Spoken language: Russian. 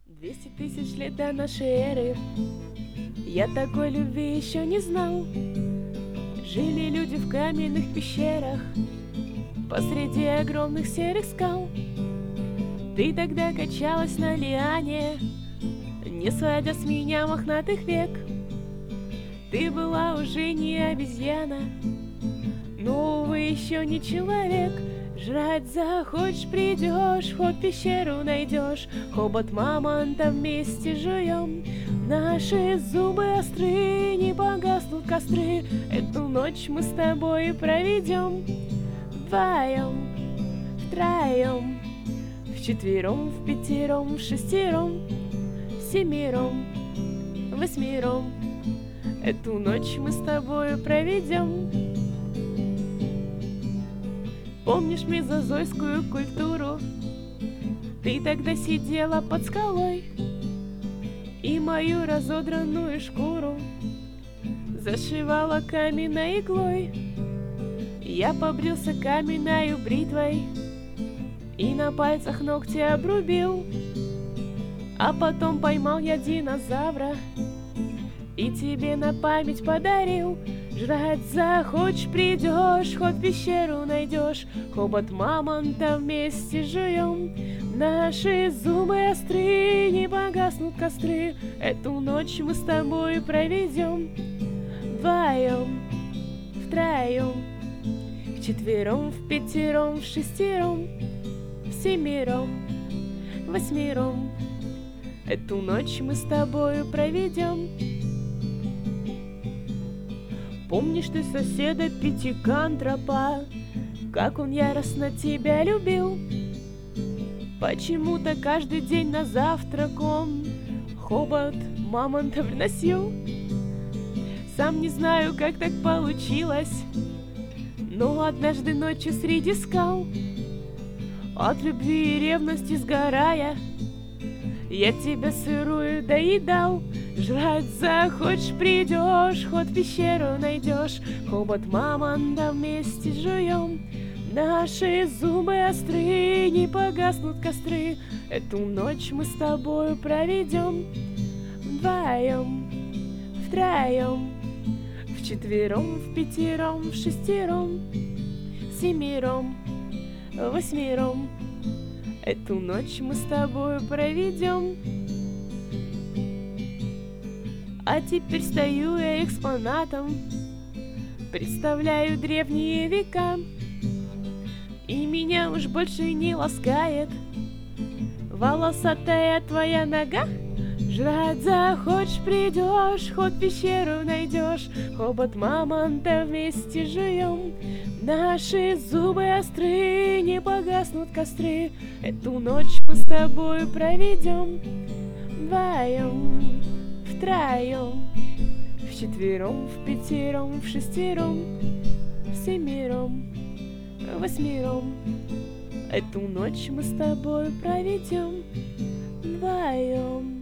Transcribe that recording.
200 тысяч лет до нашей эры я такой любви еще не знал. Жили люди в каменных пещерах посреди огромных серых скал. Ты тогда качалась на лиане, не сводя с меня мохнатых век. Ты была уже не обезьяна, но, увы, еще не человек. Жрать захочешь, придешь, вход в пещеру найдешь, хобот мамонта вместе жуем. Наши зубы остры, не погаснут костры, эту ночь мы с тобой проведем. Вдвоем, втроем, вчетвером, впятером, вшестером, всемиром, восьмером, эту ночь мы с тобой проведем. Помнишь мезозойскую культуру? Ты тогда сидела под скалой и мою разодранную шкуру зашивала каменной иглой. Я побрился каменной бритвой и на пальцах ногти обрубил. А потом поймал я динозавра и тебе на память подарил. Жрать захочешь, придешь, хоть пещеру найдешь, хобот мамонта вместе жуем. Наши зубы остры, не погаснут костры, эту ночь мы с тобой проведем. Вдвоем, втроем, вчетвером, впятером, вшестером, всемиром, восьмером, эту ночь мы с тобой проведем. Помнишь ты соседа Пятикантропа, как он яростно тебя любил? Почему-то каждый день на завтрак он хобот мамонта приносил. Сам не знаю, как так получилось, но однажды ночью среди скал, от любви и ревности сгорая, я тебя сырую доедал. Жрать захочешь, придешь, ход в пещеру найдешь, хобот мамонта вместе жуем. Наши зубы остры, не погаснут костры, эту ночь мы с тобой проведем. Вдвоем, втроем, вчетвером, впятером, вшестером, всемиром, восьмером, эту ночь мы с тобой проведем. А теперь стою я экспонатом, представляю древние века, и меня уж больше не ласкает волосатая твоя нога. Жрать захочешь, придешь, ход в пещеру найдешь, хобот мамонта вместе жуем. Наши зубы остры, не погаснут костры, эту ночь мы с тобой проведем. Вдвоем, втроем, вчетвером, впятером, вшестером, всемиром, восьмером, эту ночь мы с тобой проведем. Вдвоем.